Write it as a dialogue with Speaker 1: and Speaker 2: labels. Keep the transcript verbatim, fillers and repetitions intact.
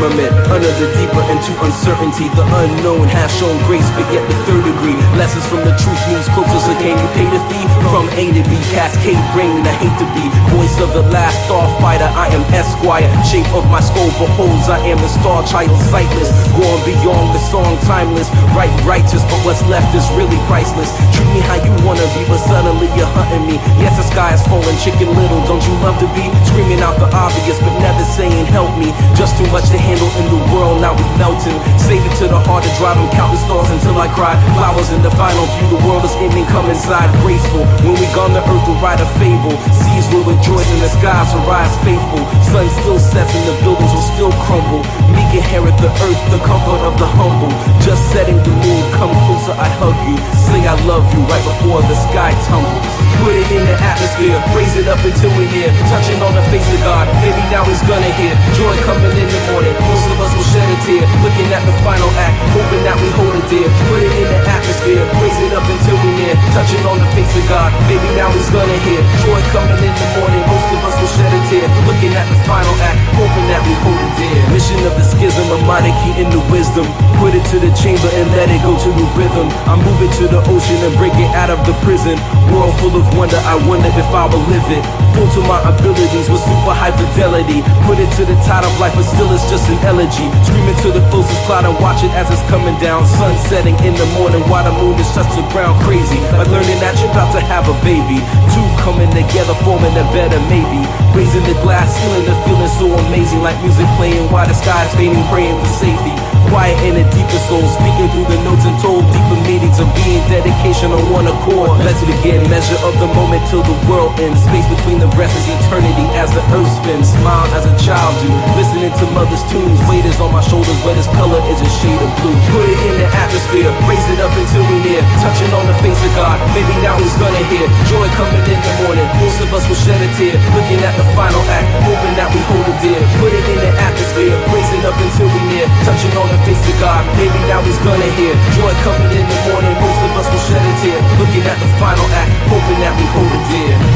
Speaker 1: experiment under the deeper into uncertainty. The unknown has shown grace, but yet the third degree. Lessons from the truth moves closer, so can you pay the fee? From A to B, cascade brain, I hate to be voice of the last starfighter. I am Esquire, shape of my skull beholds I am the star child, sightless, going beyond the song, timeless. Right, righteous, but what's left is really priceless. Treat me how you wanna be, but suddenly you're hunting me. Yes, the sky is falling, chicken little, don't you love to be screaming out the obvious, but never saying help me. Just too much to handle in the world, now we melting. Save it to the heart to drive and count the stars until I cry. Flowers in the final view, the world is ending, come inside graceful. When we gone, the earth will write a fable. Seas will rejoice and the skies will rise faithful. Sun still sets and the buildings will still crumble. Meek inherit the earth, the comfort of the humble. Just setting the mood, come closer, I hug you. Say I love you right before the sky tumbles. Put it in the atmosphere, raise it up until we're near. Touching on the face of God, maybe now he's gonna hear. Joy coming in the morning, most of us will shed a tear. Looking at the final act, hoping that we hold it dear. Put it in the atmosphere, raise it up until we're near. Touching on the face of God, maybe now he's gonna hear. Joy coming in the morning, most of us will shed a tear. Looking at the final act, hoping that we hold it dear. Mission of the schism, a mighty key into wisdom. Put it to the chamber and let it go to the rhythm. I move it to the ocean and break it out of the prison. World full of wonder, I wonder if I will live it. Full to my abilities with super high fidelity. Put it to the tide of life, but still it's just an elegy. Screaming to the closest cloud and watch it as it's coming down. Sun setting in the morning while the moon is touched the ground. Crazy, like learning that you're about to have a baby. Two coming together, forming a better maybe. Raising the glass, feeling the feeling so amazing. Like music playing while the sky's fading, praying for safety. Quiet in a deeper soul, speaking through the notes and told deeper meanings of being dedication on one accord. Let's begin, measure of the moment till the world ends. Space between the breaths is eternity as the earth spins. Smile as a child do, listening to mother's tunes. Weight is on my shoulders, but its color is a shade of blue. Put it in the atmosphere, raise it up until we're near. Touching on the face of God, maybe now he's gonna hear. Joy coming in the morning, most of us will shed a tear. Looking at the final act, hoping that we hold it dear. Put it in the atmosphere, raise it up until we're near. Touching on the face of God, maybe now he's gonna hear. Joy coming in the morning, most of us will shed a tear. Looking at the final act, hoping that we hold it dear.